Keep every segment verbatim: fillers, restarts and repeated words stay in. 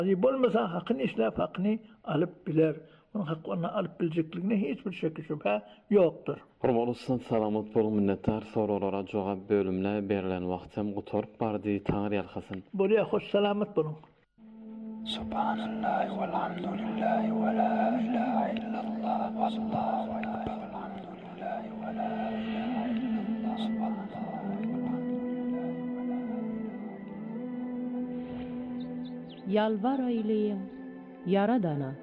Bolmasa hakkını işlep hakkını alıp biler. Onun hakkını alıp bilecekliğine hiçbir şekil şüphe yoktur. Hormatly salamat bolun minnettar soralara jogap bölümle berilen wagtym gutorup bardy taňyr ýalhasyn. Buraya hoş selamet bolun. Subhanallah walhamdulillah wa la ilaha illallah wallahu akbar walhamdulillah wa la ilaha illallah subhanallah walhamdulillah wa la ilaha. Yalvar ayleyin Yaradana.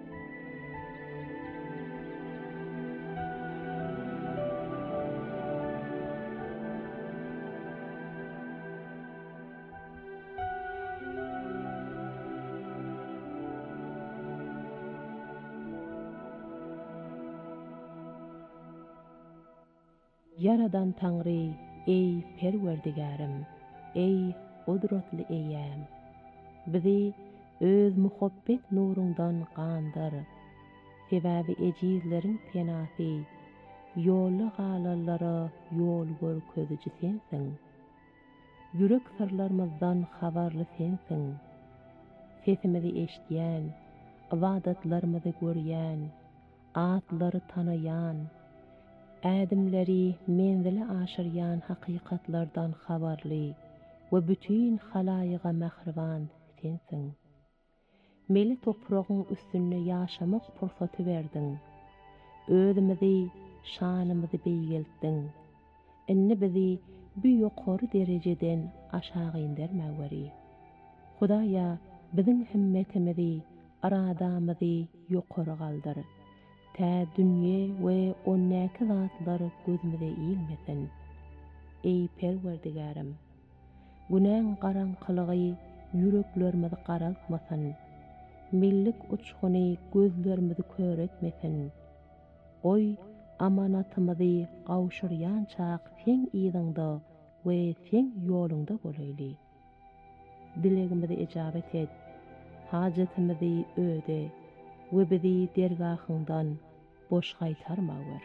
Yaradan Tanrı, ey perwerdigarym, ey kudretli eýäm. Bizi öz muhabbet nurundan gandyr. Sebäbi ejizleriň penasy, ýolly galanlara ýol görkeziji sensiň. Yürek sırlarymyzdan habarly sensiň. Sesimizi eşdýän, ibadatlarymyzy görýän, atlary tanayan, ädimleri menzili aşyrýan hakykatlardan habarly we bütün halaýyga mähriban sensiň. Meli topragyň üstünde ýaşamak pursaty berdiň. Özümizi, şanymyzy beýgeltdiň. Inni bizi bu ýokary derejeden aşağı indirmäweri. Hudaýa biziň himmetimizi, aradamyzy ýokary galdyr. Ta dünýe we onnäki zatlar gözümize iýilmesin. Ey perwerdigarym, günäň garaňkylygy ýüreklerimizi garaltmasyn. Millik uçguny gözlerimizi köretmesin. Oy amanatymyzy gawşyrýan çaq sen ýygyňda we sen ýolunda bolaýly. Dilegimizi ijabet et. Hajatymyzy öde we bizi dergahyndan boş gaýtarmagyr.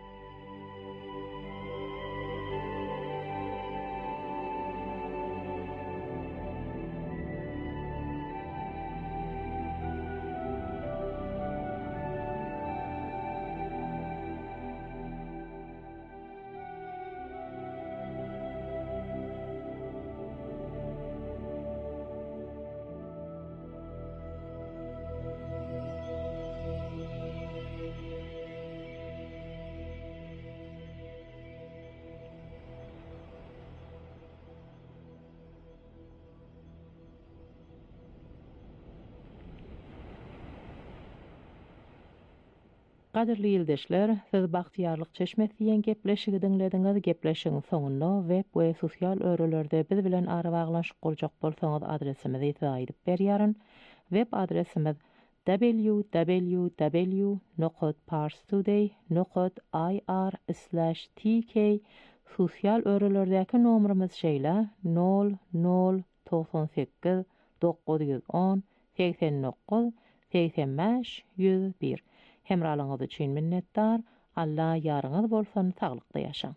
Gaderli ýyldaşlar, siz Bagtyarlyk Çeşmesi diýen gepleşigi diňlediňiz. Gepleşigiň soňunda web we sosial örelerde biz bilen ara baglanşyk boljak bolsaňyz adresimizi aýdyp berýäryn. Web adresimiz w w w nokta parstoday nokta i r slash t k. Sosial örelerdäki nomerimiz şeýle nol nol doksan sekiz dokuz yüz on seksen dokuz seksen beş yüz bir. Hemralaňyz üçin minnetdar. Allah ýaryňyz bolsun, taglykda ýaşaň.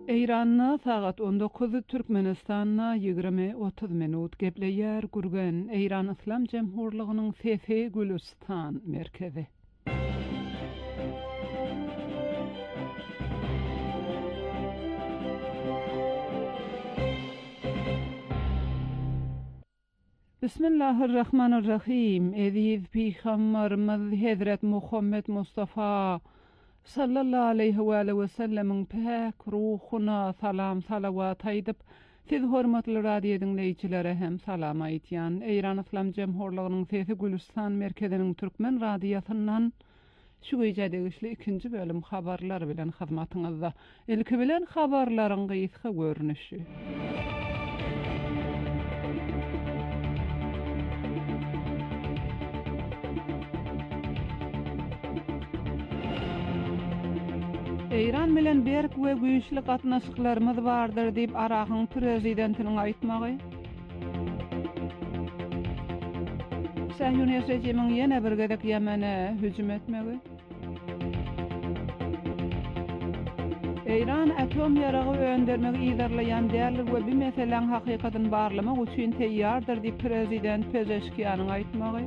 Eýranna sagat on dokuz, Türkmenistanna ýygrimi otuz minut gepleýär gürgen Eýran Islam Jemhurlygynyň Sesi Gülistan merkezi. Bismillahirrahmanirrahim. Eziz Peygamberimiz Hazret Muhammed Mustafa sallallahu aleyhi ve sellem'in pek ruhuna salam salavat aýdyp, siz hormatly radio dinleýçilere hem salam aýtýan. Eýran Islam Jemhurlygynyň Sesi Gülistan merkeziniň türkmen radiosundan şu gece degişli ikinci bölüm habarlar bilen hyzmatyňyzda. Ilki bilen habarlaryň gysga görnüşi. Eýran bilen berk we güýçli gatnaşyklarymyz bardyr diýip Arakyň prezidentiniň aýtmagy. Sahyuniýet rejimiň ýene bir gedek Ýemene hüjüm etmegi. Eýran atom ýaragy öndermegi ýerleýän dälir we bir meselen hakykatyny barlamak üçin teýýardyr diýip prezident Pezeşkiýanyň aýtmagy.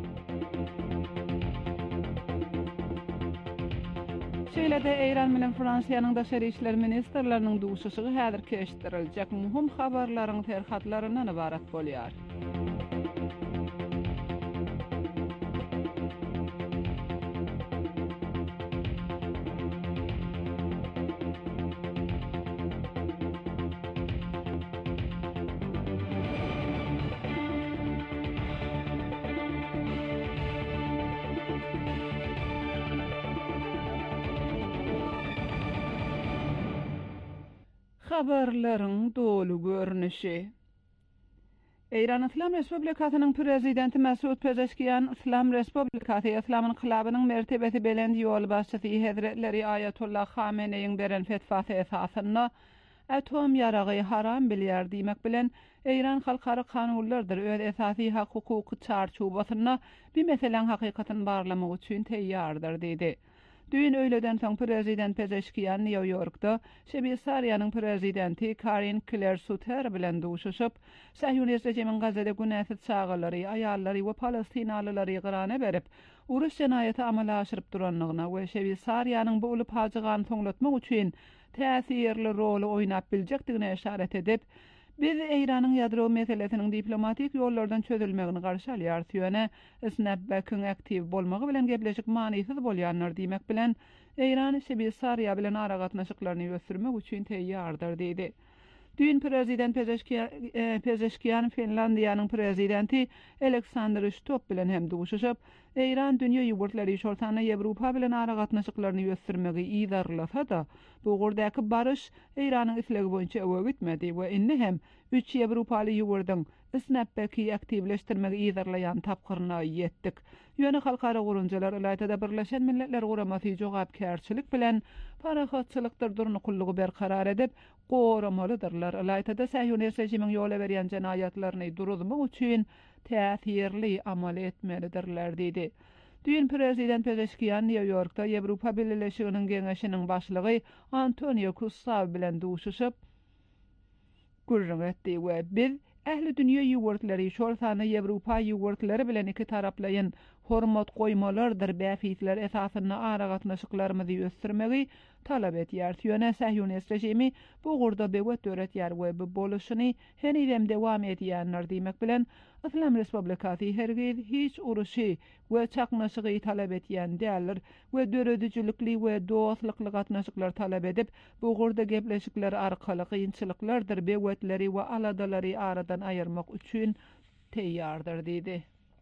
Şeýle-de Eýran bilen Fransiýanyň daşary işler ministrleriniň duşuşygy häzir keşdiriljek muhim habarlaryň terhatlaryndan ibarat bolýar. Habarlaryň dolu görnüşi. Eýran Islam Respublikasynyň prezidenti Mesut Pezeşkiýan Islam Respublikasy Islamyň kylabynyň mertebesi bilen ýol başçysy Hazretleri Ayatollah Hameneýiň beren fetwasy esasynda atom ýaragy haram bilýär diýmek bilen Eýran halkara kanunlardyr öz esasy hak hukuky çarçubasyna bir meselen hakykatyny barlamak üçin teýýardyr diýdi. Düýün öýleden soň prezident Pezeşkiýan New Yorkda Şebiýsariýanyň prezidenti Karin Claire-Sutter bilen duşuşyp, Sahyuniýet rejimiň gazede günäsit çağalary, aýallary we palestinalylary gyrana berip, uruş jenaýaty amala aşyryp duranlygyna we Şebiýsariýanyň bu uly pajygany toňlatmak üçin täsirli rol oýnap biljekdigine işaret edip, biz Eýranyň ýadro meselesiniň diplomatik ýollardan çözülmegini garşy alýar süýene Snapback'ın aktiv bolmagy bilen gepleşik manysyz bolýanlar diýmek bilen Eýran Şebiýsariýa bilen ara gatnaşyklaryny ösürmek üçin teýýardyr diýdi. Düýün prezident Pezeşkiýan Finlandiýanyň prezidenti Alexander Stubb bilen hem duşuşyp, Eýran dünýä ýurtlary şortana Ýewropa bilen ara gatnaşyklaryny ösürmegi ýydarlasa da, bu gurdaky barış Eýranyň islegi boýunça öwe gitmedi we inni hem üç Ýewropaly ýurtlaryň Snapback'y aktivleşdirmegi ýydarlaýan tapgyryna ýetdik. Ýöne halkara gurunjalar Ilaýtada Birleşen Milletler Guramasy jogapkärçilik bilen parahatçylykdyr durnukullugy berkarar edip, goramalydyrlar. Ilaýtada Sahyuniýet rejimiň ýola berýän jenaýatlaryny duruzmak üçin täsirli amal etmelidirler diýdi. Düýün prezident Pezeşkiýan New Yorkda Ýewropa Birleşiginiň geňeşiniň başlygy Antonio Kusav bilen duşuşyp gurrun etdi we biz ähli dünýä ýurtlary şolsany Ýewropa ýurtlary bilen iki taraplaýan hormat goýmalardyr bäfitler esasyna ara gatnaşyklarymyzy ösürmegi talap etýär. Ýöne Sahyuniýet rejimi bu gurda bewet döretýär we bu boluşyny henidem dewam edýänler diýmek bilen Islam Respublikasy hergiz hiç uruşy we çaknaşygy talap etýän dälir we döredijlikli we dostlukly gatnaşyklar talap edip, bu gurda gepleşikler arkaly kynçylyklardyr bewetleri we aladalary aradan aýyrmak üçin teýýardyr diýdi.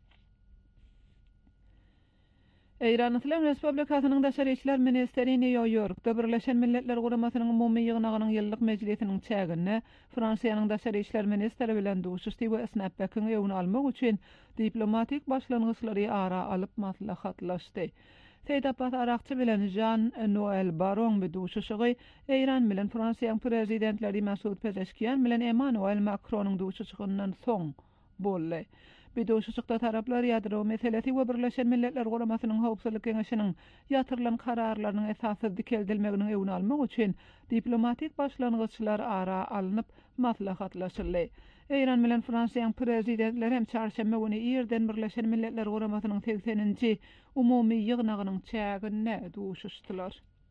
Eýran Islam Respublikasynyň daşary işler ministeri New Yorkda Birleşen Milletler Guramasynyň umumy ýygnagynyň ýyllyk mejlisiniň çägine Fransiýanyň daşary işler ministeri bilen duşuşdy we Snapback'yň ýöwüni almak üçin diplomatik başlangyçlary ara alyp maslahatlaşdy. Seýdapat Arakçy bilen Jean-Noël Baron bir duşuşygy Eýran bilen Fransiýanyň prezidentleri Mesut Pezeşkiýan bilen Emmanuel Macronyň duşuşygynyň soň boldy. Bidoşuşukda taraplar ýadro meselesi we Birleşen Milletler Guramasynyň howpsuzlyk Geňeşiniň ýatyrlan kararlarynyň esasy dikeldilmegini öwün almak üçin diplomatik başlangyçlar ara alınıp maslahatlaşyldy. Eýran bilen Fransiýanyň prezidentleri hem çarşamba güni ýerden Birleşen Milletler Guramasynyň sekseninji umumy ýygnagynyň çägine duşuşdylar.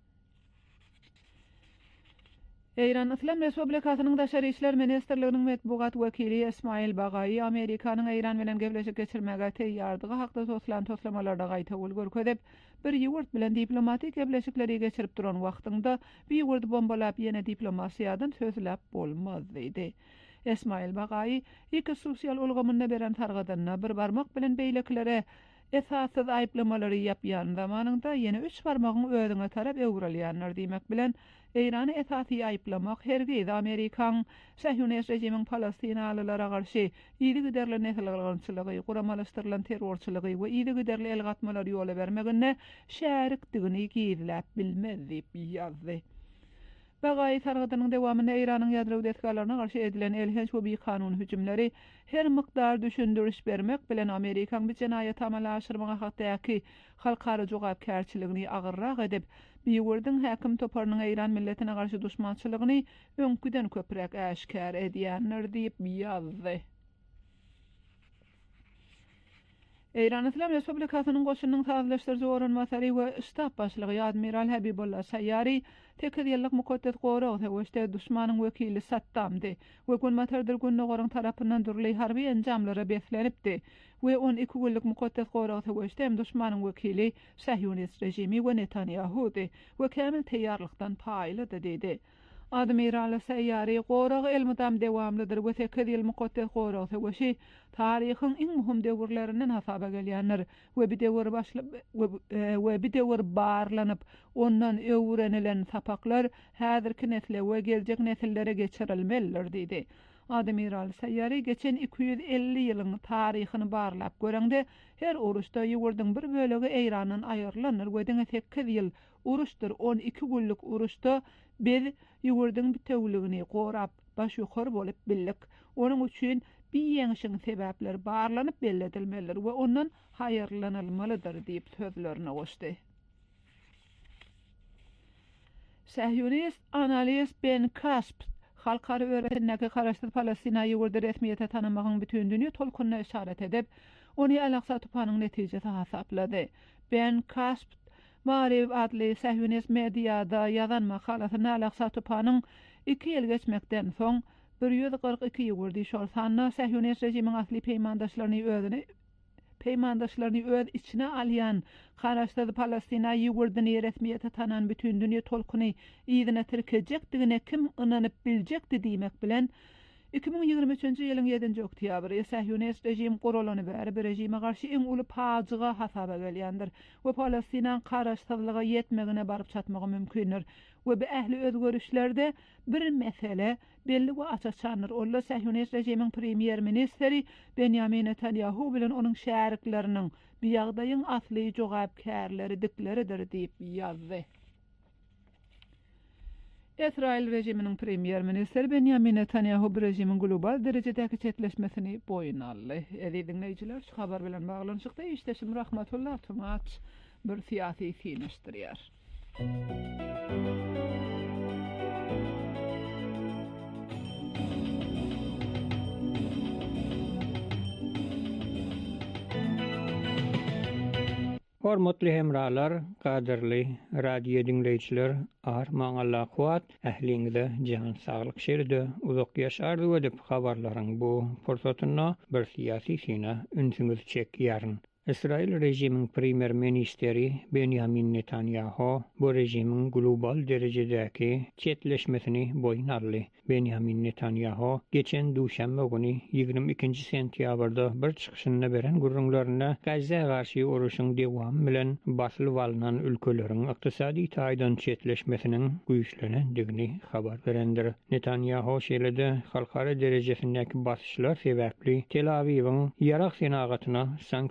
Eýran Islam Respublikasynyň Daşary işler ministrliginiň medbugat wekili Esmail Bagay Amerikanyň Eýran bilen gepleşik geçirmäge teýýardygy hakda toslan toslamalarda gaýta bol görkezip, bir ýurt bilen diplomatik gepleşikleri geçirip duran wagtynda bir ýurdy bombalap ýene diplomasiýadan sözläp bolmaz diýdi. Esmail Bagay iki sosial ulgamyna beren targadanna bir barmak bilen beýleklere esasyz aýplamary ýapýan zamanynda ýene üç barmagyň özüne tarap öwrelýänler diýmek bilen Eýrany esasy aýplamak hergiz Amerikan Sahyonist rejimiň Palestinalylara garşy ýygy giderli näsilgärçiligi, guramalaşdyrylan terrorçylygy we ýygy giderli el gatmalary ýola bermegine şärikdigini gizläp bilmez diýip ýazdy. Bagay targadynyň dewamynda Eýranyň ýadro deskalaryna garşy edilen elhenç we bir kanun hüjümleri her mykdar düşündiriş bermek bilen Amerikan bir jenaýat amalaşdyrmaga hakdaky halkara jogapkärçiligini agyrrak edip, bir ýurdyň häkim toparynyň Eýran milletine garşy duşmançylygyny öňküden köprek äşkär edýänler diýip ýazdy. Eýran Islam Respublikasynyň goşunyň taýdanlaşdyrjy oranmasary we ştab başlygy Admiral Habibullah Sayyari tekir ýyllyk mukaddes goraw täweste duşmanyň wekili Saddamdy we günmäterdir günne goraň tarapyndan durly harby enjamlara beslenipdi we on iki günlük mukaddes goraw täweste hem duşmanyň wekili Sahyonist rejimi we Netanyahudy we kämil teýýarlykdan paýlydy diýdi. Admiral Sayyari goragy elmydam dewamlydyr we tekir ýyl mukaddes goraw täwesi taryhyň iň muhim döwürlerinden hasaba gelýänler we bir döwür başlap we bir döwür barlanyp ondan öwrenilen sapaklar häzirki nesle we geljek nesillere geçirilmelidir diýdi. Admiral Sayyari geçen iki yüz elli ýylyň taryhyny barlap göreňde her uruşda ýurdyň bir bölegi Eýranyň aýyrlanır we diňe tekir ýyl uruşdyr. on iki günlük uruşda biz ýurdyň bütewligini gorap baş ýokary bolup bildik. Onuň üçin bir ýeňişiň sebäpleri barlanyp belledilmelidir we ondan haýyrlanylmalydyr diýip sözlerini goşdy. Sahyonist analist Ben Kasp halkara öwretmäge garaşdy Palestina ýurdy resmiýete tanamagyň bütün dünýä tolkunyna işaret edip, ony Al-Aqsa tupanyň netijesi hasaplady. Ben Kasp Mariv adly Sahyonist mediada ýazan makalasyny Al-Aqsa tupanyň iki ýyl geçmekden soň bir yüz kırk iki ýurdy şol sanna Sahyonist rejimiň asly peýmandaşlaryny özüne peýmandaşlaryny öz içine alýan garaşdy Palestina ýurdyny resmiýete tanan bütün dünýä tolkuny ýygyna tirkejekdigine kim ynanyp biljekdi diýmek bilen iki bin ýygrimi üçinji ýylyň ýedinji oktýabry Sahyonist rejim goralany bäri bir rejime garşy iň uly paýjyga hasaba gelýändir we Palestina garaşsyzlyga ýetmegine baryp çatmagy mümkindir we bu ähli özgörüşlerde bir mesele belli we açyqçandyr. Olla Sahyonist rejimiň premier ministri Benjamin Netanyahu bilen onuň şärikleriniň bu ýagdaýyň asly jogapkärleri dikleridir diýip ýazdy. Israil rejiminiň premier ministri Benjamin Netanyahu bu rejimiň global derejedäki çetleşmesini boyuna aldy. Edi dinleýijiler, şu habar bilen baglanyşykda işdeşim Rahmatullah Tumaç bir siyasi sinişdirýär. Hormatly hemralar, gaderli radio dinleýijiler, ar maňalla kuat ähliňizde jan saglyk şeride uzak ýaşardy edip habarlaryň bu fursatyna bir siyasi sina ünsüňiz çekýärn. Israil rejimiň premier ministri Benjamin Netanyahu bu rejimiň global derejedäki çetleşmesini boyuna aldy. Benjamin Netanyahu geçen duşanbe güni ýygrimi ikinji sentýabrda bir çykyşyna beren gurrunlaryna Gazza garşy uruşyň dewamy bilen basylyp alynan ülkeleriň ykdysady taýdan çetleşmesiniň güýçlenendigini habar berendir. Netanyahu şeýlede halkara derejesindäki basyşlar sebäpli Tel Aviwyň ýarak senagatyna sanksiýalar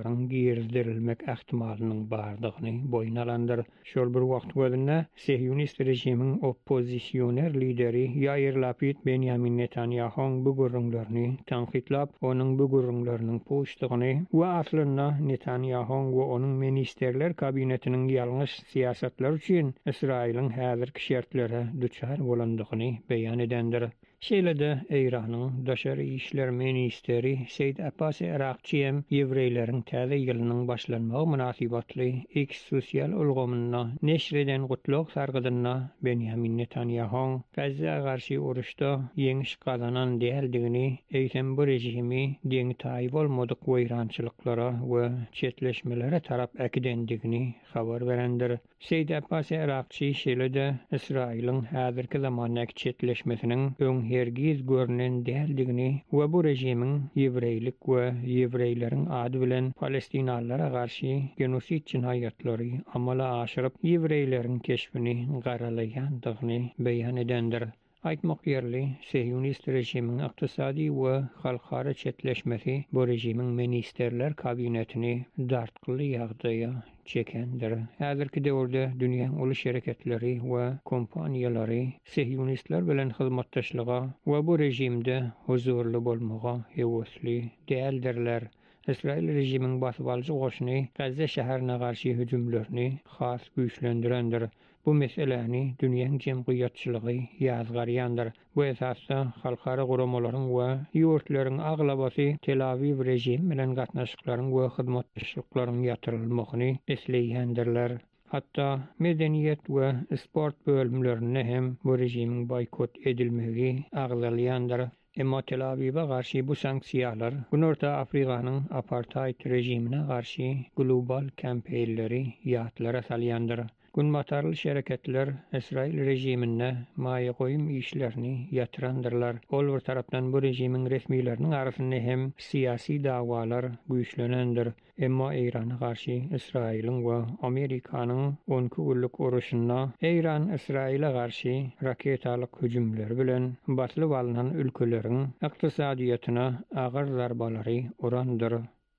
habarlaryň girdirilmek ähtimalynyň bardygyny boýna alandyr. Şol bir wagt gözünde Siyonist rejimiň oppozisioner lideri Yair Lapid Benjamin Netanyahu'ň bu gurrunlaryny tanqidlap, onuň bu gurrunlarynyň poşdygyny we aslynda Netanyahu'ň we onuň ministerler kabinetiniň ýalňyş siýasatlar üçin Israýlyň häzirki şertlere duçar bolandygyny beýan edendir. Şeýle-de Eýranyň daşary işler ministeri Seýid Abbas Erakçyem ýewreýleriň täze ýylynyň başlanmagy munasybatly X sosial ulgamyna neşr eden gutluk sargydyna Benjamin Netanyahu'ň Gazzaga garşy uruşda ýeňiş gazanan däldigini, eýsem bu rejimi deňi taýyp bolmadyk weýrançylyklara we çetleşmelere tarap äkidendigini habar berendir. Seýid Abbas Erakçy şeýle-de Israýlyň häzirki zamanyň çetleşmesiniň öň hergiz görünen däldigini we bu rejimiň ýewreýlik we ýewreýleriň ady bilen Palestinalylara garşy genosit cinaýatlary amala aşyryp ýewreýleriň keşfini garalaýandygyny beýan edendir. Aýtmak ýerli, Siyonist rejimiň ykdysady we halkara çetleşmesi bu rejimiň ministerler kabinetini dartgyly ýagdaýa çekendir. Häzirki döwürde dünýäň uly şereketleri we kompaniýalary Siyonistler bilen hyzmatdaşlyga we bu rejimde huzurly bolmaga hewesli däldirler. Israil rejimiň basyp alyjy goşuny Gazza şäherine garşy hüjümlerini has güýçlendirendir. Bu meseleni dünýäň jemgyýatçylygy ýazgarýandyr. Bu esasda halkara guramalaryň we ýurtlaryň aglabasy Tel Aviv rejim bilen gatnaşyklaryň we hyzmatdaşlyklaryň ýatyrylmagyny esleýändirler. Hatda medeniýet we sport bölümlerini hem bu rejimiň boykot edilmegi aglalýandyr. Emma Tel Aviv'a garşy bu sanksiýalar Günorta Afrikanyň apartheid rejimine garşy global kampaniýalary ýatlara salýandyr. Günmatarly şereketler Israil rejimine maýa goýum işlerini ýatyrandyrlar. Ol bir tarapdan bu rejimiň resmiýetleriniň arasynda hem siýasy dawalar güýçlenendir. Emma Eýrana garşy Israilin we Amerikanyň onky günlük uruşyna Eýran Israila garşy raketalyk hüjümler bilen baslyp alynan ülkeleriň ykdysadyatyna agyr zarbalary urandyr.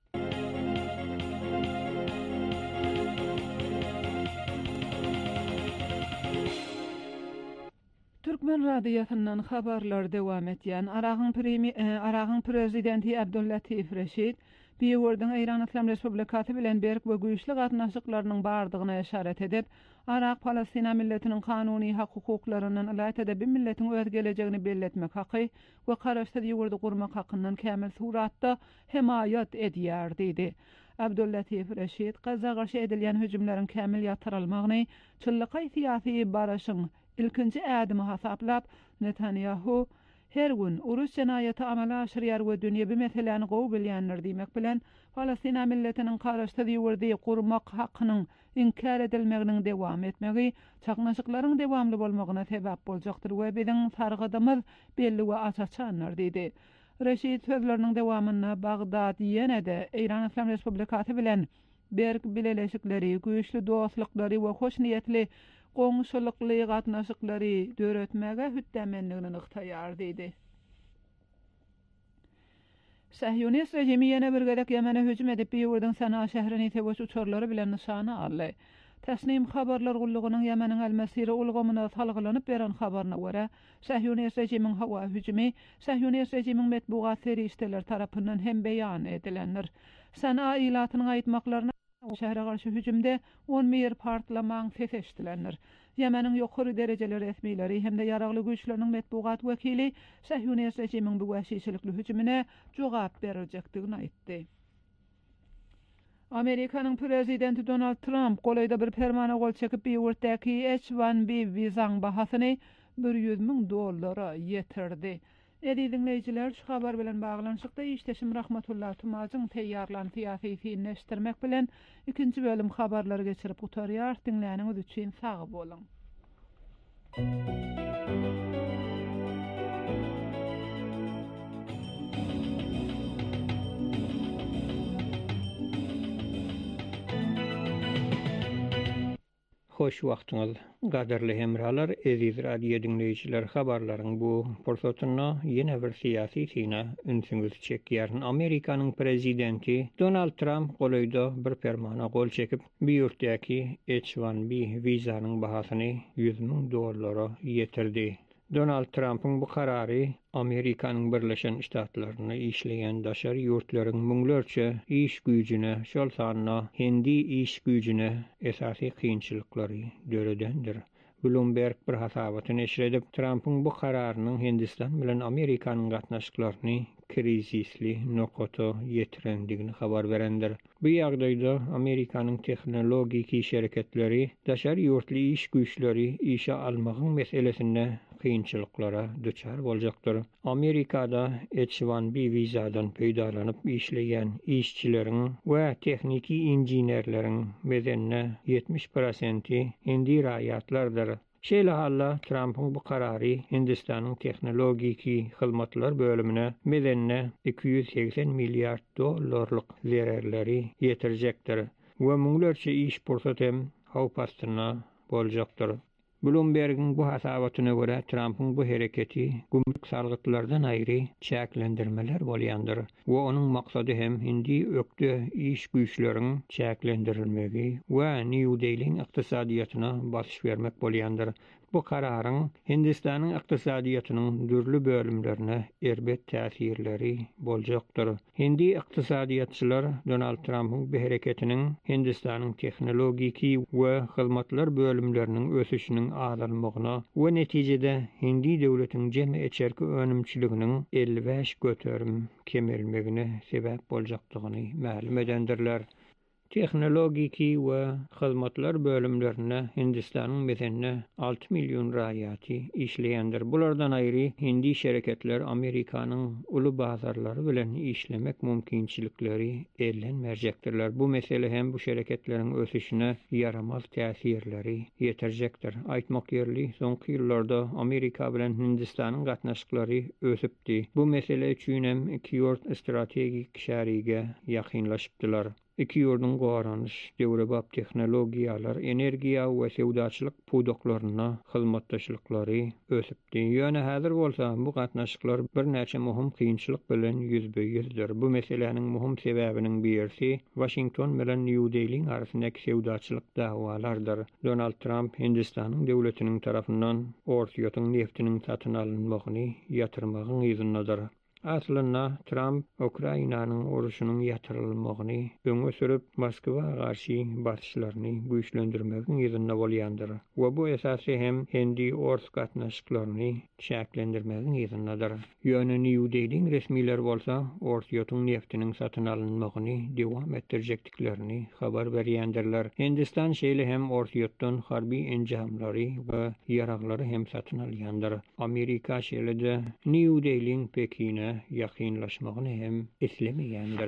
Türkmen radiosynyň habarlary dowam etýän Aragyň premi Aragyň prezidenti Abdullatif Reşid Biýewirdiň Eýran Islam Respublikasy bilen berk we güýçli gatnaşyklarynyň bardygyna işaret edip, Araq Palestina milletiniň kanuny hak-hukuklarynyň ilaýat bir milletiň öz gelegegini belletmek haky we garaşsyz ýurdu gurmak hakyndan kämil suratda himayat edýär diýdi. Abdullatif Reşid Gazza garşy edilýän hüjümleriň kämil ýatyrylmagyny, çyllyky syýasy baraşyň ilkinci ädimi hasaplap, Netanyahu her gün uruş cenaýaty amala aşyrýar we dünýä bu meseleni gowy bilýänler diýmek bilen Palestina milletiniň garaşsyz ýurdy gurmak hakynyň inkar edilmeginiň dowam etmegi çaqnaşyklaryň dowamly bolmagyna sebäp boljakdyr we biziň sargydymyz belli we açaçanlar diýdi. Reşid sözleriniň dowamyna Bagdad ýene-de Eýran Islam Respublikasy bilen berk bileleşikleri, güýçli dostluklary we hoş niýetli goňşulykly gatnaşyklary döretmäge hütdemenligini yktaýar diýdi. Sahyonist rejimi ýene bir gerek Ýemene hüjüm edip ýurduň Sana şäherini tebus uçurlary bilen nişana aldy. Täsnim habarlar gullugynyň Ýemeniň Al-Masiri ulgamyna salgylanyp beren habaryna görä, Sahyonist rejimiň hawa hüjümi Sahyonist rejimiň metbuat serişdeler tarapyndan hem beýan edilendir. Sana ilatynyň aýtmaklaryna şähere garşy hüjümde on bir partlamaň ses eşdilendir. Ýemeniň ýokary derejeli resmiýleri hemde ýaragly güýçleriň metbuat wekili Sahyonist rejimiň bu wäşiçilikli hüjümine jogap berjekdigini aýtdy. Amerikanyň prezidenti Donald Trump golayda bir fermana gol çekip ýurtdaky H bir B wizaň bahasyny bir ýüz miň dollara ýetirdi. Edi dinleyijiler, şu habar bilen baglanşykda işteşim Rahmatullah Tumazyň teýýarlanyp ýasysyneşdirmek bilen ikinji bölüm habarlary geçirip gutarýar. Dinläniňiz üçin sag bolun. hoş wagtyňyz. Gaderli hemralar, eziz radio dinleýijiler, habarlaryň bu pursatyna ýene bir syýasy syna ünsüňiz çekýäryn. Amerikanyň prezidenti Donald Trump golaýda bir fermana gol çekip, bu ýurtdaky H one B wizanyň bahasyny yüz miň dollara ýetirdi. Donald Trump'ın bu kararı Amerikanyň Birleşen Ştatlaryna işleýän daşary ýurtlaryň müňlerçe iş güýjüne, şol sanyna hindi iş güýjüne esasy kynçylyklary döredendir. Bloomberg bir hasabaty neşir edip, Trump'ın bu kararynyň Hindistan bilen Amerikanyň gatnaşyklaryny krizisli nokata ýetirendigini habar berendir. Bu ýagdaýda Amerikanyň tehnologiki şerketleri daşary ýurtly iş güýçleri işe almagyň meselesinde kynçylyklara düçar boljakdyr. Amerikada H one B wizadan peýdalanyp işleýän işçileriň we texniki injinerleriň medenne ýetmiş prosenti hindi raýatlardyr. Şeýle halla Trump'ın bu karary Hindistanyň tehnologiki hyzmatlar bölümine medenne iki yüz seksen milliard dollarlyk zererleri ýetirjekdir we müňlerçe iş pursatym hem hawpastyna boljakdyr. Bloomberg'in bu hasabatyna görä Trump'ın bu hereketi gümrük salgıtlardan aýry çäklendirmeler bolýandyr. We onuň maksady hem hindi ökde iş güýçleriň çäklendirilmegi we New Delhi'ň ykdysadyýatyna basyş bermek bolýandyr. Bu kararyň Hindistanyň ykdysadiyyatynyň dürli bölümlerine erbet täsirleri boljakdyr. Hindi ykdysadyýatçylar Donald Trump'ın bu hereketiniň Hindistanyň tehnologiki we hyzmatlar bölümleriniň ösüşiniň azalmagyna we netijede hindi döwletiň jemy eçerki önümçiliginiň elli beş göterim kemerilmegine sebäp boljakdygyny ma'lum edendirler. Tehnologiki we hyzmatlar bölümlerine Hindistanyň medenne altı milyon raýaty işleýändir. Bulardan aýry hindi şerketler Amerikanyň uly bazarlary bilen işlemek mümkinçilikleri ellenmerjekdirler. Bu mesele hem bu şerketleriň ösüşine yaramaz täsirleri ýetirjekdir. Aýtmak ýerli, soňky ýyllarda Amerika bilen Hindistanyň gatnaşyklary ösüpdi. Bu mesele üçin hem iki ýurt strategik şäherige ýakynlaşypdylar. İki ýurdun gowaranys, döwrebap tehnologiýalar, energiýa we sewdaçylyk pudoklaryna hyzmatdaşlyklary ösüpdi. Ýöne häzir bolsa bu gatnaşyklar bir näçe muhim kynçylyk bilen ýüzbeýüzdir. Bu meseleniň muhim sebäbiniň birisi Washington bilen New Delhi'ň arasyndaky sewdaçylyk dawalardyr. Donald Trump Hindistanyň döwletiniň tarapyndan ortaýotyň neftiniň satyn alynmagyny ýatyrmagyň ýzynadyr. Aslında Trump Ukrainanyň uruşynyň ýatyrylmagyny öňe sürüp Moskwa garşy batyşlaryny güýçlendirmegiň ýerinde bolýandyr. We bu esasy hem hindi ors gatnaşyklaryny çäklendirmegiň ýerindedir. Ýöne New Delhi'ň resmiler bolsa ortaýotyň neftiniň satyn alynmagyny dowam etdirjekdiklerini habar berýändirler. Hindistan şeýle hem ortaýotdan harby enjamlary we ýaraglary hem satyn alýandyr. Amerika şeýle de New Delhi'ň Pekine ýakynlaşmagyny hem islemeýändir.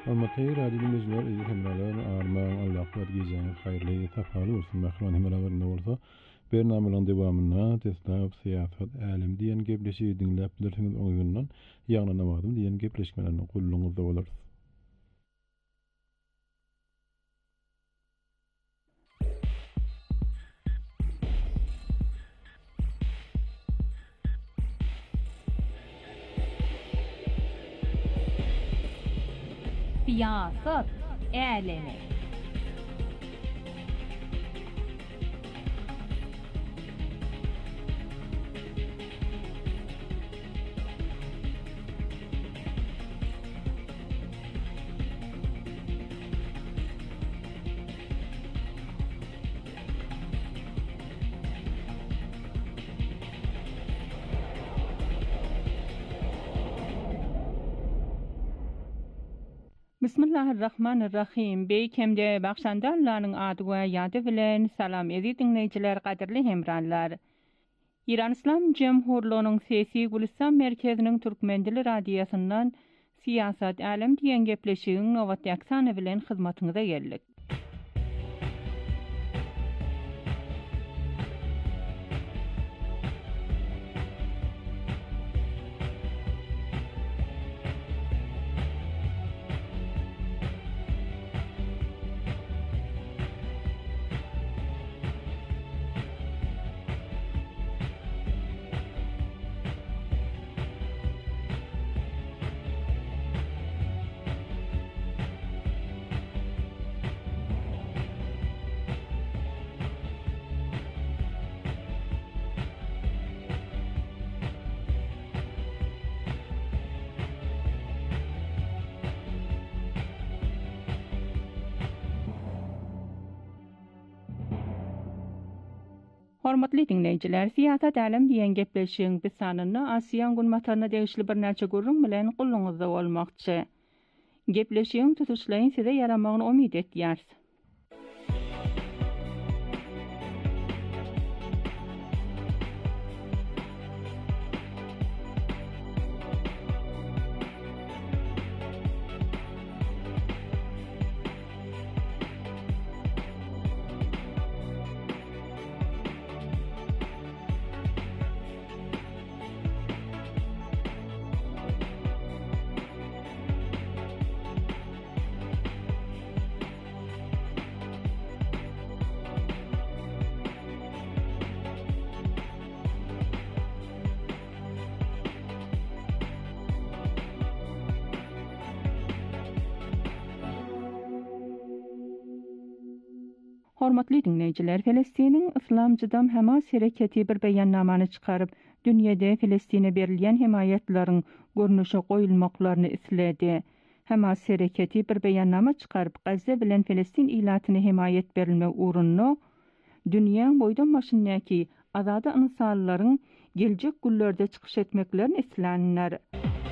Almatay radyo dinleyiciler, iyi hemralar, armağan Allah var geceniz hayırlı, safalı olsun. Mahlan hemralarında olsa, bernamelerin devamına tesnaf, siyasat, alim diyen gepleşi dinlep bilirsiniz oyundan, yanılamadım diyen gepleşmelerini kulluğunuzda olur. Siyasat alemi. Bismillahirrahmanirrahim. Beýkemde Bagşandarlaryň ady we ýady bilen salam edi dinleýijiler, gaderli hemranlar. İran İslam Jemhurluğunyň Sesi Gülistan merkeziniň Türkmen dili radiosundan siyasat alem diýen gepleşigiň nowat ýaksany bilen hyzmatyňyza geldik. Hormatly dinleýijiler, siyasat alem diýen gepleşigiň bir sanyny Asiýan günmataryna degişli bir näçe gurrun bilen gulluňyzda bolmakçy. Gepleşigiň tutuşlaryň size yaramagyny umyt etýärs. Hormatly dinleýijiler, Filistiniň Islam Jydam Hamas hereketi bir beýannamany çykaryp, dünýede Filistine berilýän himayetlaryň görnüşe goýulmaklaryny isledi. Hamas hereketi bir beýannama çykaryp, Gazze bilen Filistin ilatyny himayet berilmek uğrunda dünýäň boýdan başyndaky azady insanlaryň geljek günlerde çykyş etmeklerini islanýar.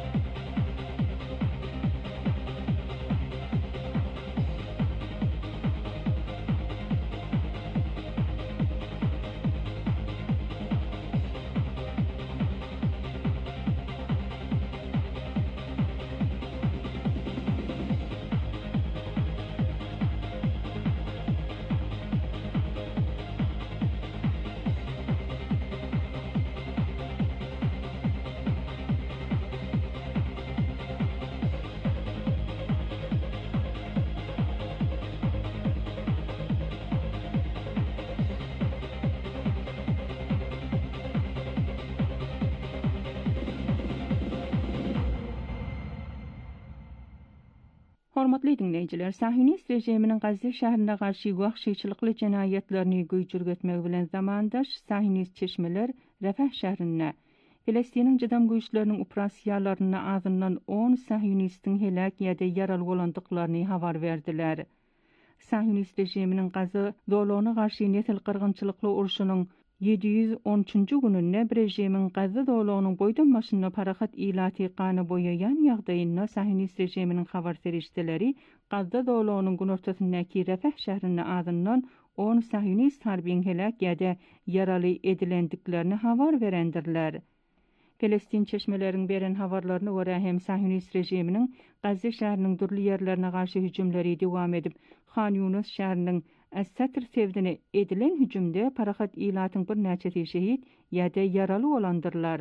Hormatly dinleýijiler, Sahyonist rejiminiň Gazze şäherine garşy wagşyçylykly jenaýetlerini güýçürgetmek bilen zamandaş Sahyonist çeşmeler Rafah şäherine, Filistiniň Jydam güýçleriniň operasiýalaryna azyndan on Sahyonistin helak ýa-da ýaraly bolandyklaryny habar berdiler. Sahyonist rejiminiň Gazze dolany garşy nesil kırgınçylykly uruşunyň yedi yüz on üçünçü gününde bir rejimin Gazze dolanynyň boýdan başyna parahat ilaty gany boýayan ýagdaýynda Sahyonist rejiminiň habar serişdeleri Gazze dolanynyň gün ortasyndaky Rafah şäherine azyndan on Sahyonist harbiň helak ýa-da ýaraly edilendiklerini habar berendirler. Palestin çeşmelerin beren habarlaryna görä hem Sahyonist rejiminiň Gazze şäheriniň durly ýerlerine garşy hüjümleri dowam edip, Khan Yunus şäheriniň As-Satr sevdine edilen hüjümde parahat ilatyň bir näçe şehit ýa-da ýaraly bolandyrlar.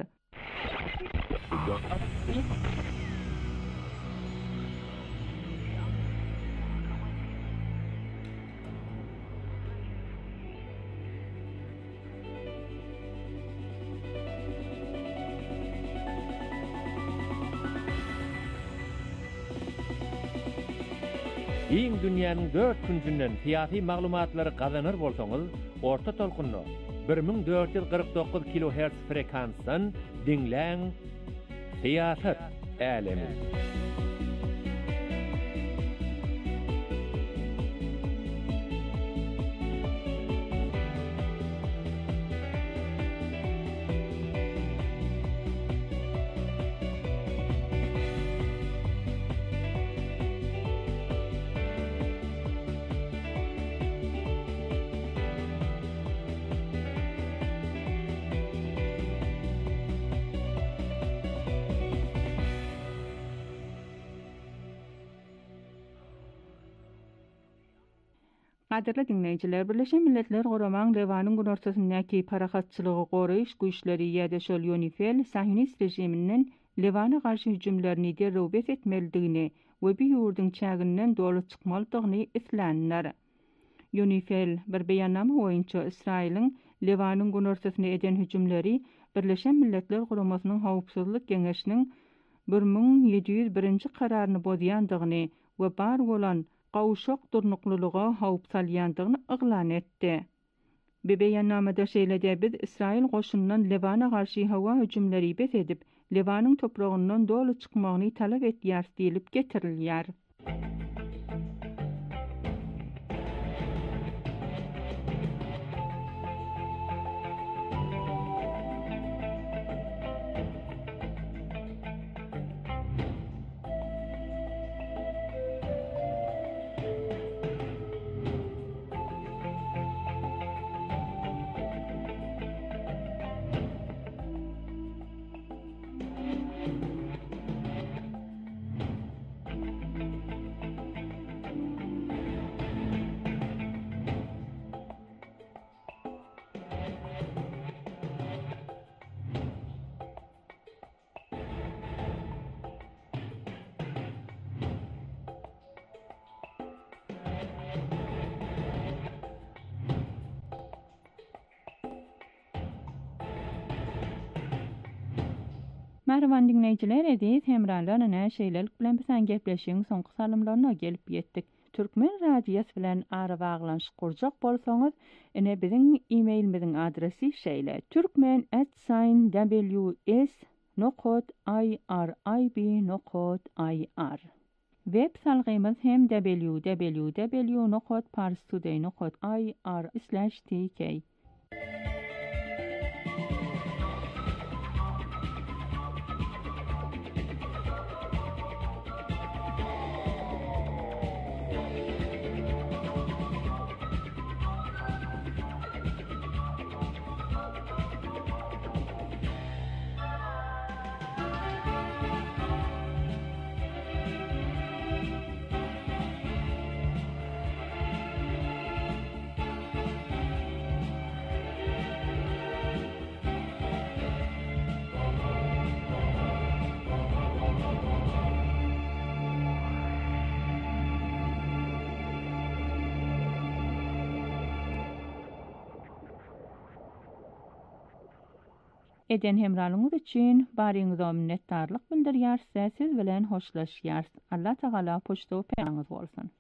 Iň dünýäniň dört küncünden siyasi maglumatlary gazanır bolsaňyz, orta tolkunly bir ming dört yüz kırk dokuz kilohertz frekansdan dinläň Siyasat Alemi. Gaderli dinleýijiler, Birleşen Milletler Guramaň Lewanyň günortasyndaky parahatçylygy goraýyş güýçleri ýa-da şol UNIFIL Sahyonist rejiminden Lewanyň garşy hüjümlerini derrew bes etmelidigini we bu ýurduň çäginden dolu çykmalydygyny islenler. UNIFIL bir beýannama boýunça Israýlyň Lewanyň günortasyna eden hüjümleri Birleşen Milletler Guramasynyň Howpsuzlyk Geňeşiniň bir ming ýedi ýüz birinji kararyny bozýandygyny we bar bolan gawşak durnuklylyga hawp salýandygyny yglan etdi. Bebeýannamada şeýlede biz Israýil goşunundan Lewanyň garşy hawa hüjümleri bes edip, Lewanyň topragyndan dolu çykmagyny talap etýär diýilip getirilýär. Merhaban dinleyijiler, edis hemralarına näşeýlelik bilen bilen gepleşiň soňky salymlaryna gelip ýetdik. Türkmen radiýasy bilen ara baglanşyk gurjak bolsaňyz, ene biziň e-mailimiziň adresi şeýle: türkmen at w s nokta i r i b nokta i r. Web salgymyz hem w w w nokta parstoday nokta i r slash t k. Eden hemralyňyz üçin baryňyza minnetdarlyk bildirýär, siz bilen hoşlaşýar. Allah Taala poçta peýaňyz bolsun.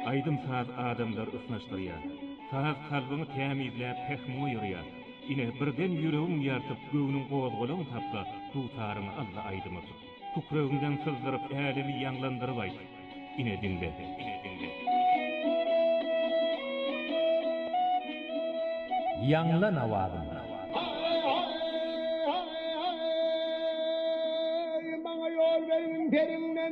Aydym saat adamlar ısnaşdyrýar. Saat kalbyny tämizläp pehmu ýürýär. Ine birden ýüregim ýartyp göwüniň gozgolagy tapsa, tutaryny Allah aýdymyk. Tukragymdan sızdyryp älimi ýanglandyryp aýt. Ine dinle, ine dinle. Ýanglan awazym. Maňa ýol berin perinden.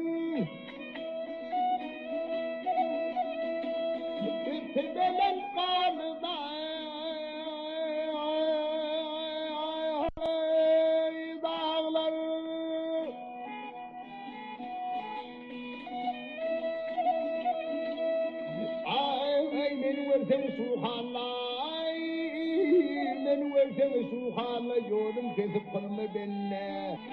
Belen qalyda. Dağlar. Ay men wersem subhanallah. Men wersem subhanallah ýolum kesip kılma benne.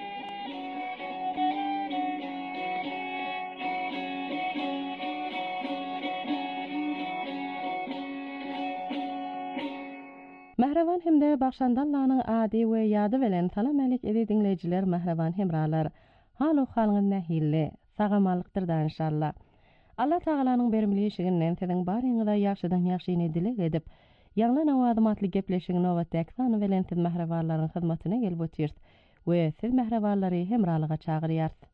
Mehrevan hemde Bakşandallanyň ady we ýady bilen salam alik edi dinleýijiler, mehrevan hemralar. Halu halyň nähille, sagamalykdyr da inşallah. Allah Tagalanyň bermeli işiginden siziň baryňyza ýagşydan ýagşyny dilek edip, ýanglan awazym atly gepleşigiň nowatdaky bilen siz mehrewanlaryň hyzmatyna gelip ötýärsiz we siz mehrewanlary hemralyga çagyrýarsyz.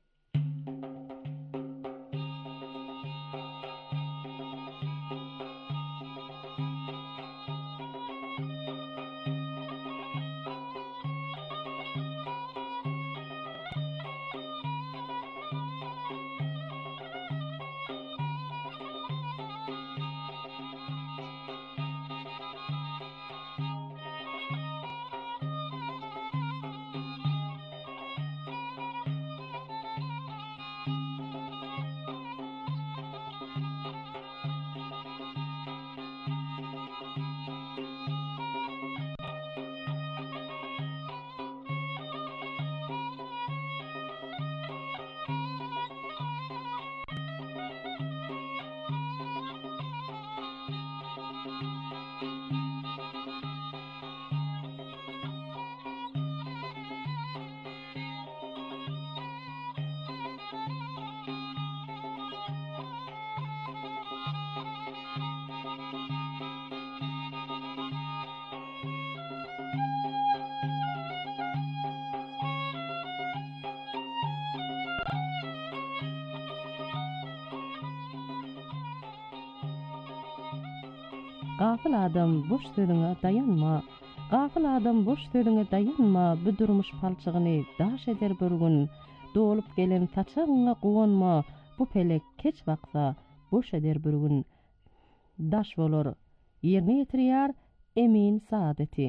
Gafil adam boş sözüňe dayanma. Gafil adam boş sözüňe dayanma. Bu durmuş palçygyny daş eder bir gün. Dolup gelen taçagyňa gowanma. Bu pelek keç wagtda boş eder bir gün. Daş bolar. Ýerine ýetirýär emin saadeti.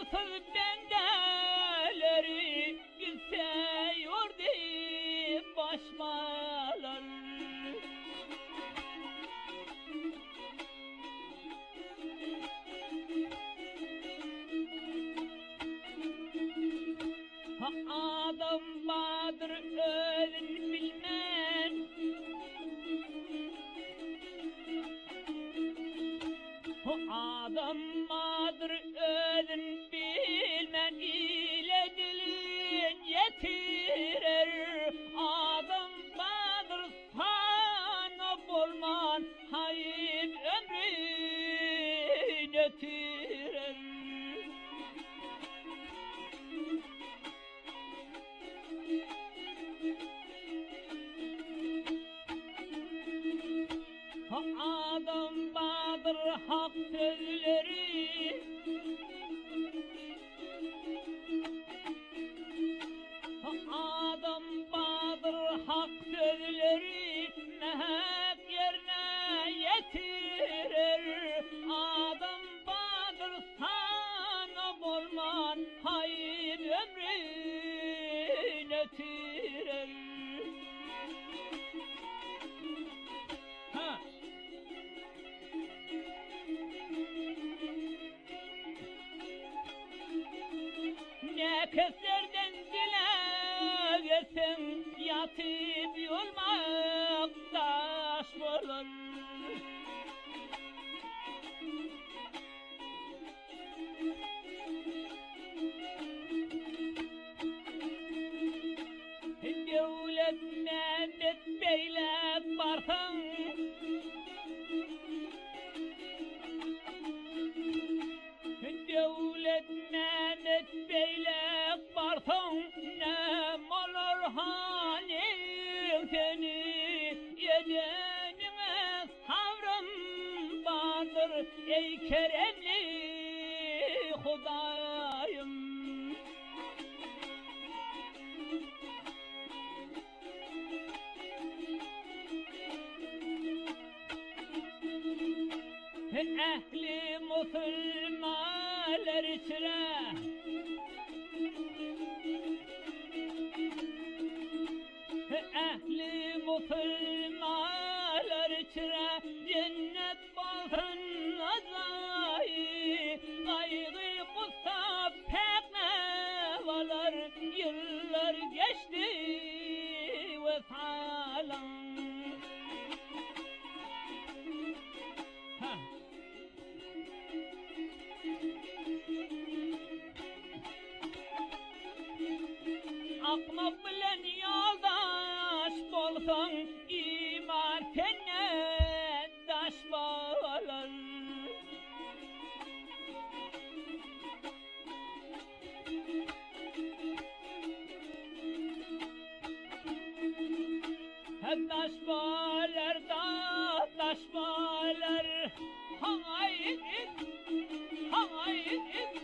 Arsız bendeleri gülseyor deyip başmalar. Ha adam badır ölün bilmez. Ha adam badır ölün bilmez. İle dilin yetirir. Adam badır sana bulman. Hayip ömrün ötürer. Ha adam badır hak sözleri. Ha adam badır hak sözleri. Mehek yerine yetirir. Adam badır sana bulman. Hayır ömrün ötürer. Ha. Ne keslerden dilegesin yatıp yolmak taş bulur. Devlet Mehmet Bey'le barsın. Devlet Mehmet Bey'le barsın. Ne olur halin seni yedenine sabrım vardır. Ey keremli Hudayım. Ehli Müslümanlar içre Ehli Müslümanlar içre cennet bulsun azayı. Kaygı kusta pek nevalar. Yıllar geçti ve salam. Akmak bilen yoldaş bolsan iman tenne daş bağlar. Daş bağlar da daş bağlar. Hayır, hayır.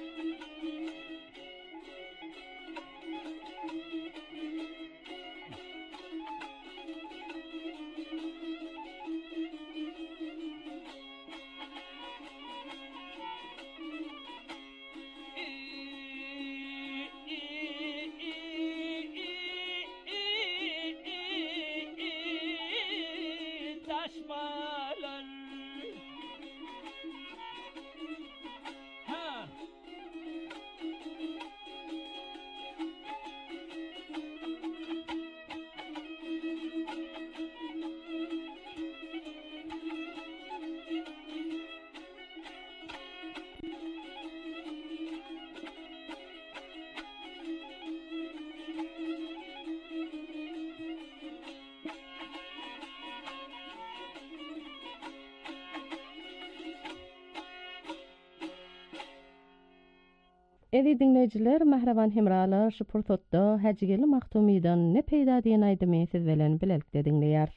Edi dinleyiciler, mahraban hemralar, şu purtotda Hacigeli Mahtumi'dan ne peyda diyen aydımı siz velen bilelikle dinleyar.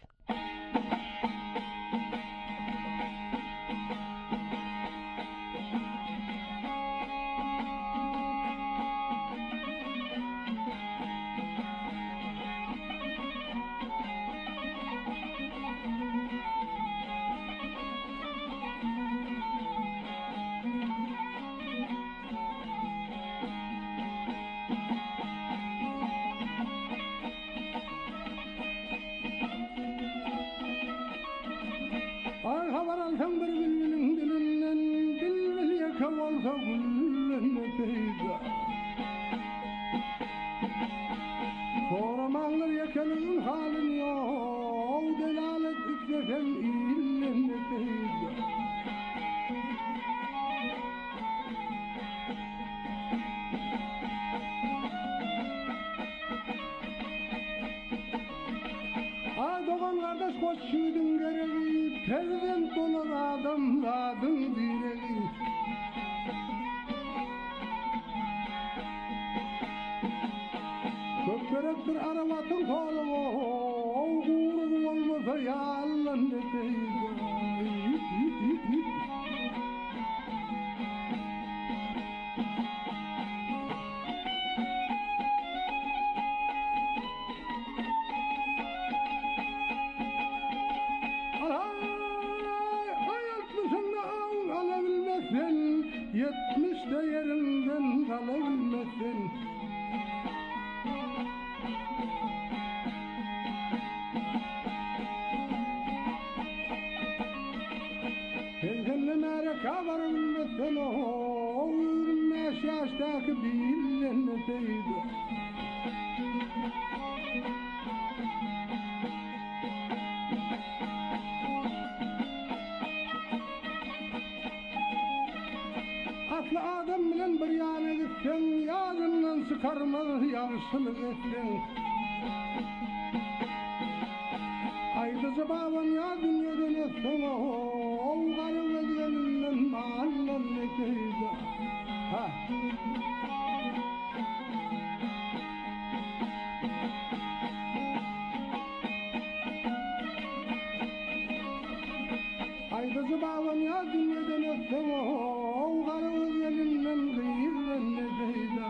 Servent olur adamladın direği. Köpkerektir aravatın kolu, uğurun olmasa yallan eteydi. Yetmişte yerinden kalabilmesin. Kendine mereka varabilmesin o yirmi yaştaki birine değdi. Aslı adam bilen bir yana gitsen, yağından sıkarmaz yarışılık etsen. Aydızı baban ya dünyadan etsen o karı gözlerinden mahallen eteydi. Ha. Aydızı baban ya dünyadan etsen o karı gözlerinden gıyırlen eteydi.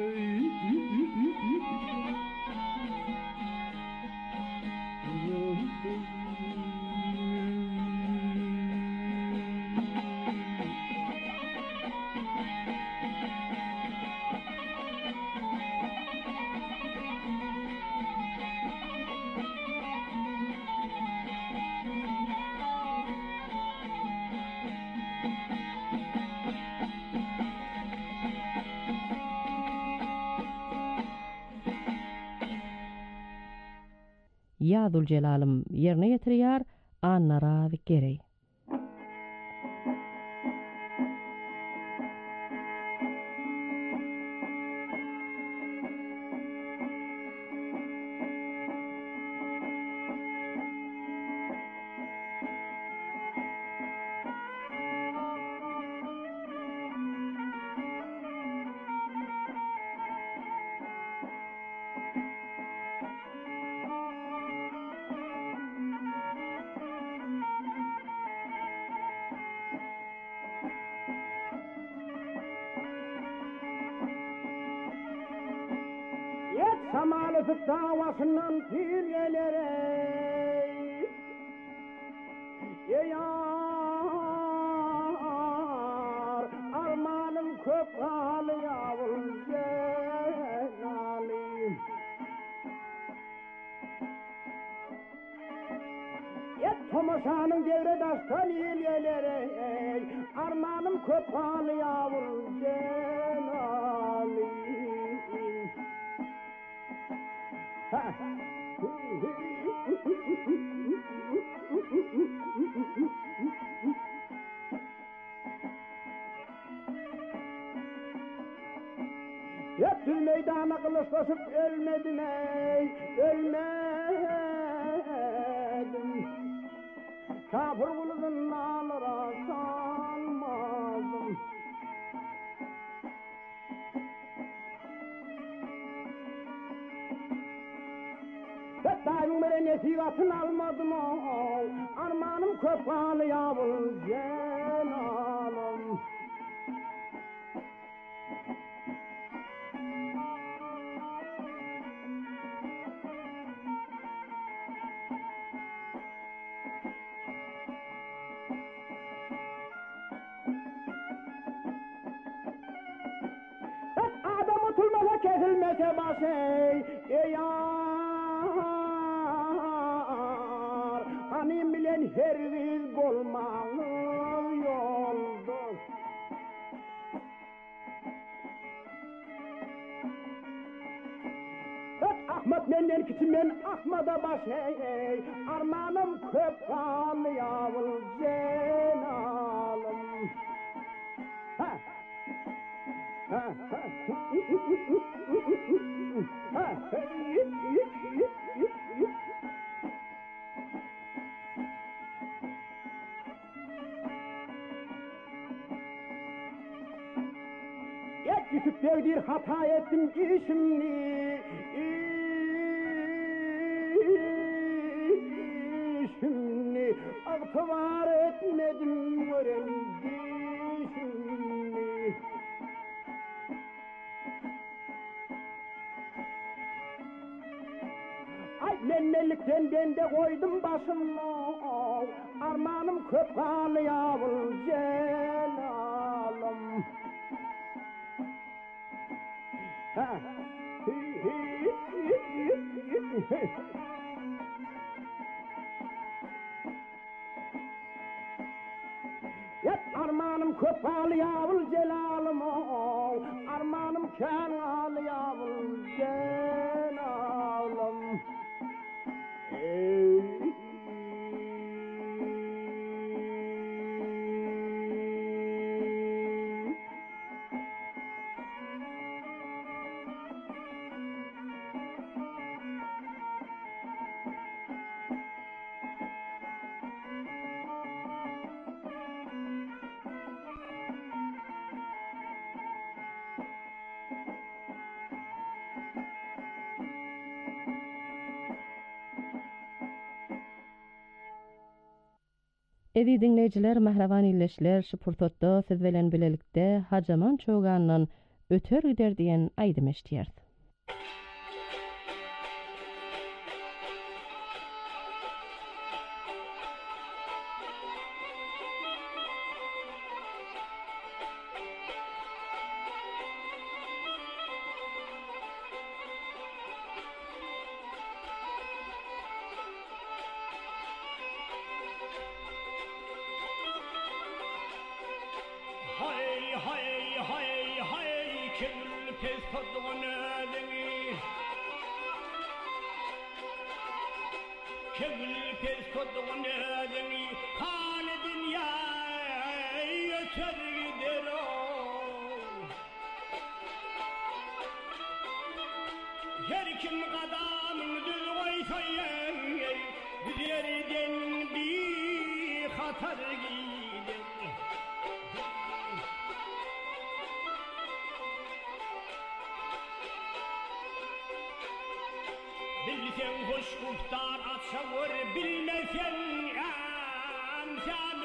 Ya Zülcelal'ım yerine getiriyar, Anna Gerey. Samalıtık davasından pirgelere yar armanım köp halı yavul cenalim Yet tomaşanın devre daştan ilgelere armanım köp halı yavul cenalim Ha. Hep meydana kılıçlaşıp ölmedim ey, ölmedim. Kafir kulunun nalıra sanmadım. Daim bere nesihatın almadım o, armanım köpalı yavul cenalım. Adam oturmasa kesilmese başı, ey Hanim bilen herviz bolmalı yoldur. Ahmet menden kiçim men Ahmet'a baş ey, armanım köp kanlı yavul cenalım. Ha. Ha. Ha. Ha. Yusuf Bey'dir hata ettim işimni işimni Aktıvar etmedim öğrendişimni Ay mennelikten ben de koydum başımı Armanım köp kalı yavul celalım Ha Yet armanım köp kalı yavul celalım Armanım kan kalı yavul celalım Ey Edi dinleyijiler, mahraban illeşler, şu pursatda siz bilen bilelikde Hajaman Çoganyň öter gider diýen aýdym eşdiýär. Hay hay hay hay kim pes tadwan ademi Kim pes tadwan ademi kan dünya yeter gider Her kim qadamın düz qoysa yerden bir xatar gider Bilsen hoş kuftar atsavur bilmesen amcan